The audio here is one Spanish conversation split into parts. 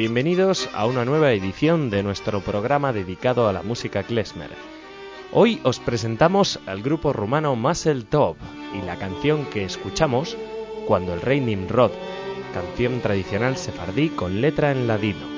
Bienvenidos a una nueva edición de nuestro programa dedicado a la música klezmer. Hoy os presentamos al grupo rumano Mazzel Tov y la canción que escuchamos, Cuando el rey Nimrod, canción tradicional sefardí con letra en ladino.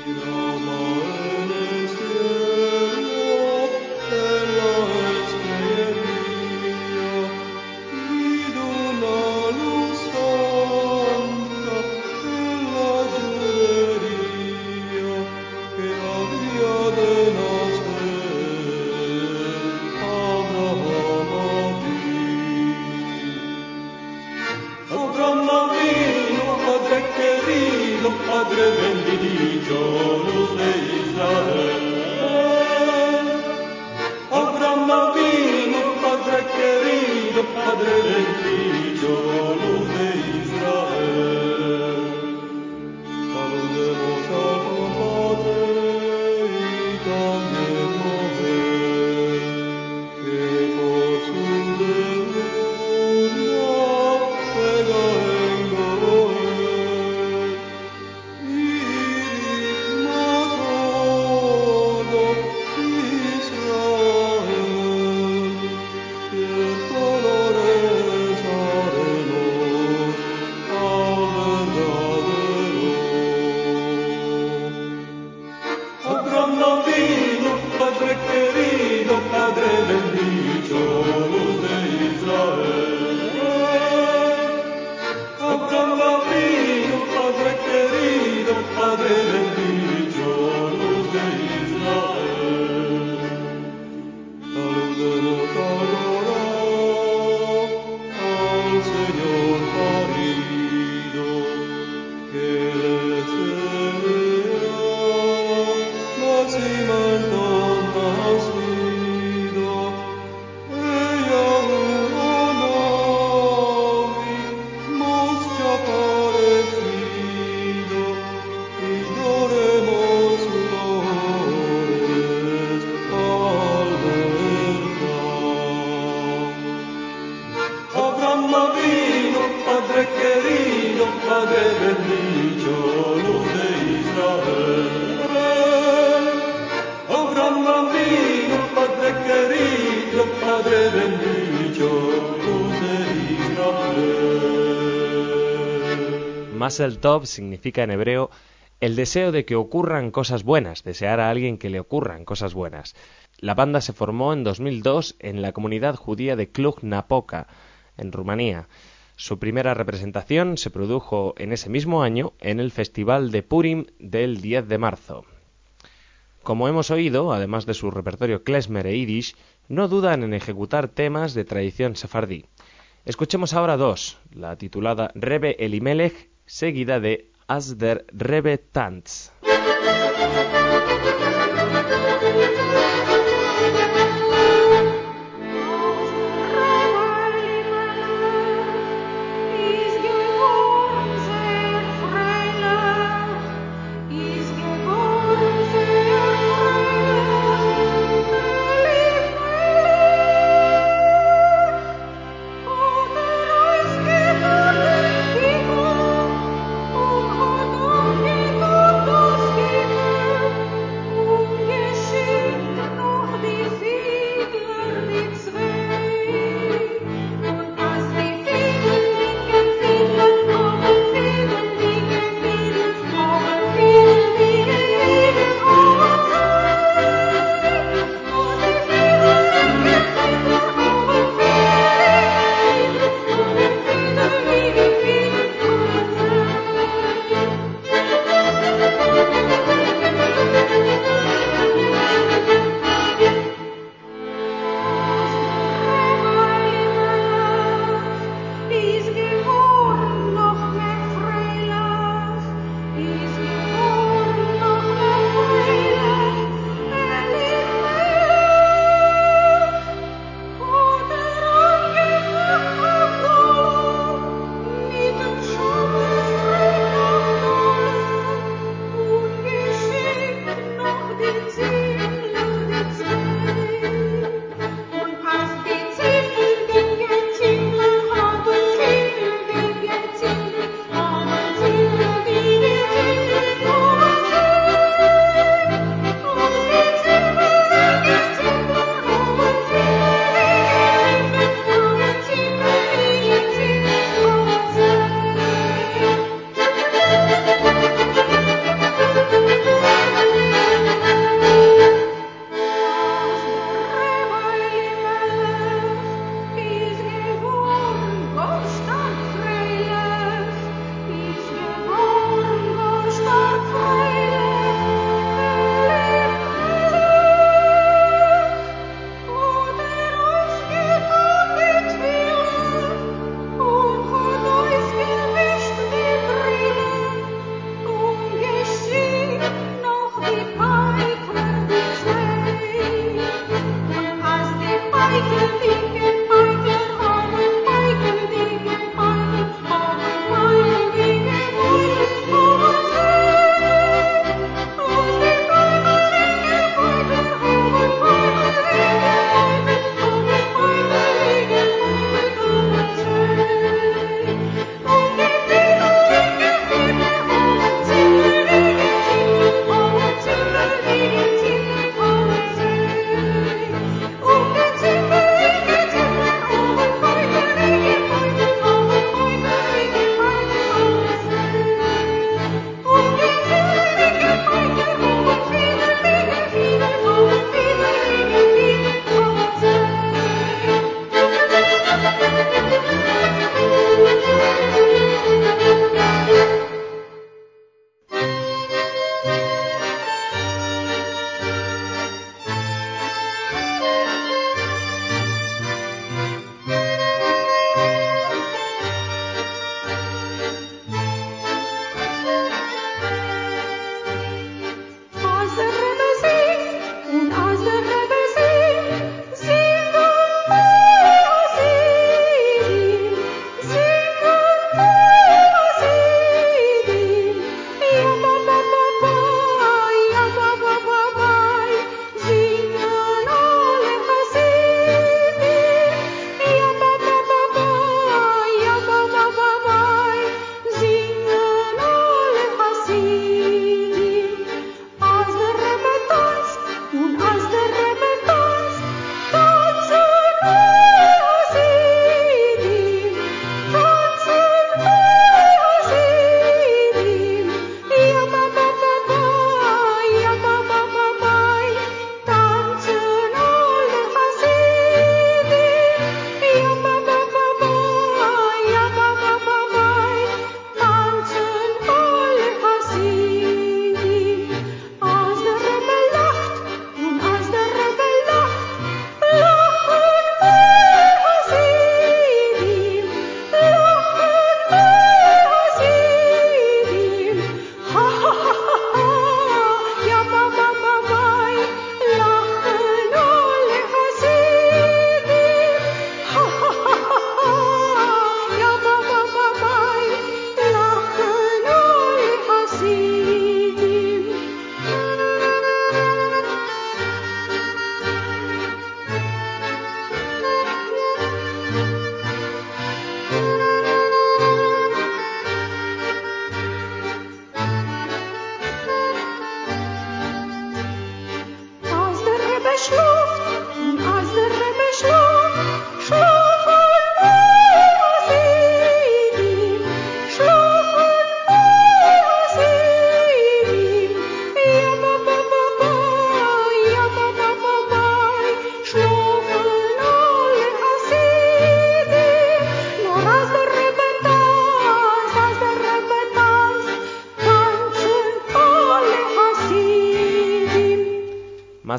Mazzel Tov significa en hebreo el deseo de que ocurran cosas buenas, desear a alguien que le ocurran cosas buenas. La banda se formó en 2002 en la comunidad judía de Cluj-Napoca, en Rumanía. Su primera representación se produjo en ese mismo año en el Festival de Purim del 10 de marzo. Como hemos oído, además de su repertorio klezmer e yiddish, no dudan en ejecutar temas de tradición sefardí. Escuchemos ahora dos, la titulada Rebbe Elimelech, seguida de As der Rebbe tanzt. Oh,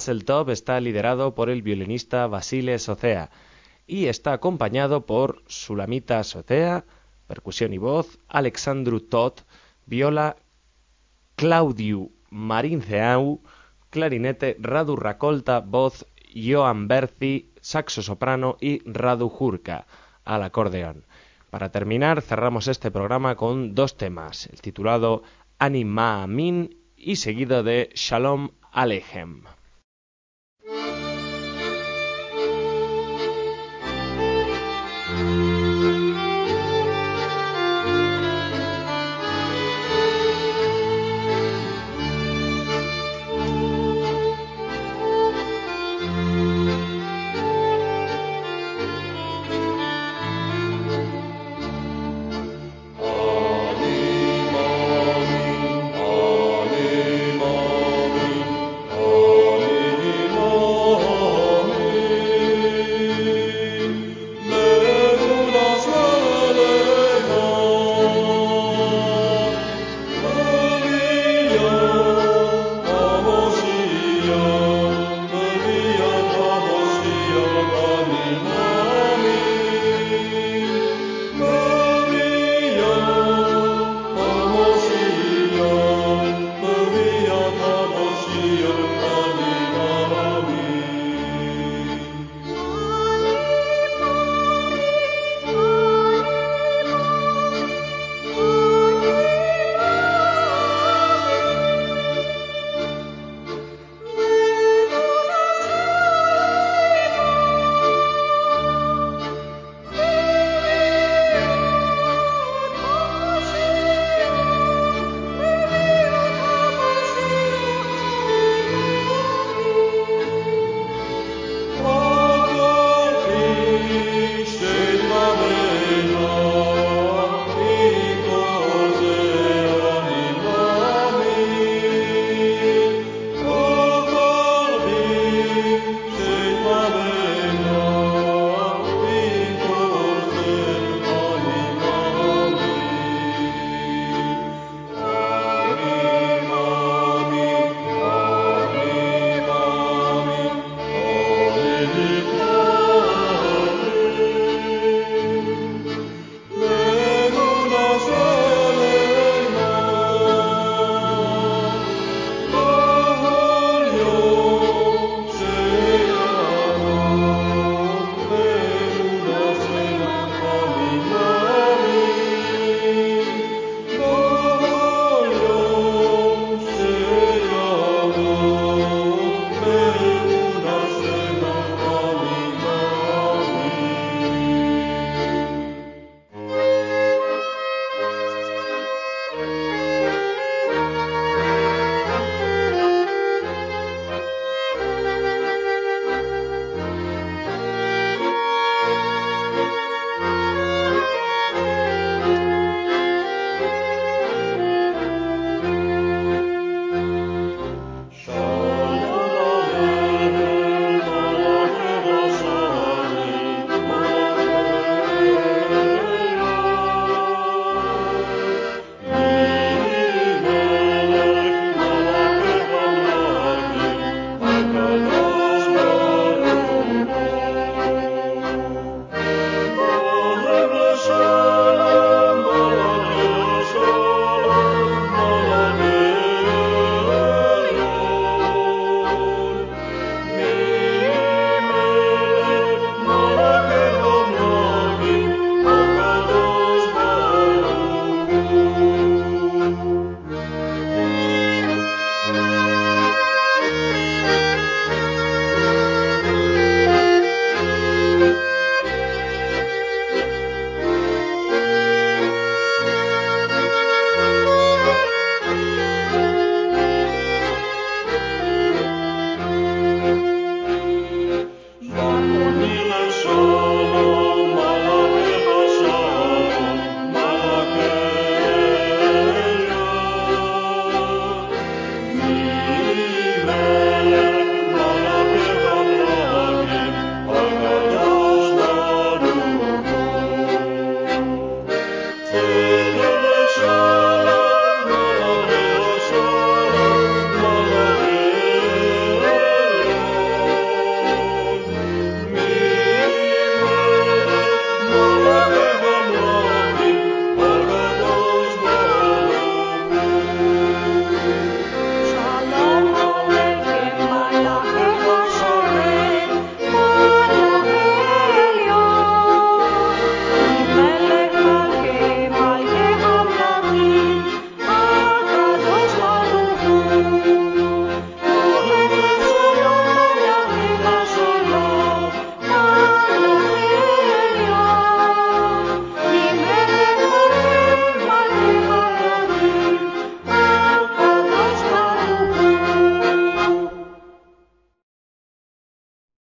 Muscle Top está liderado por el violinista Vasile Socea y está acompañado por Sulamita Socea, percusión y voz, Alexandru Tot, viola, Claudiu Marinceau, clarinete, Radu Racolta, voz, Joan Berzi, saxo soprano y Radu Jurka, al acordeón. Para terminar, cerramos este programa con 2 temas, el titulado Ani Ma'amin y seguido de Shalom Aleichem.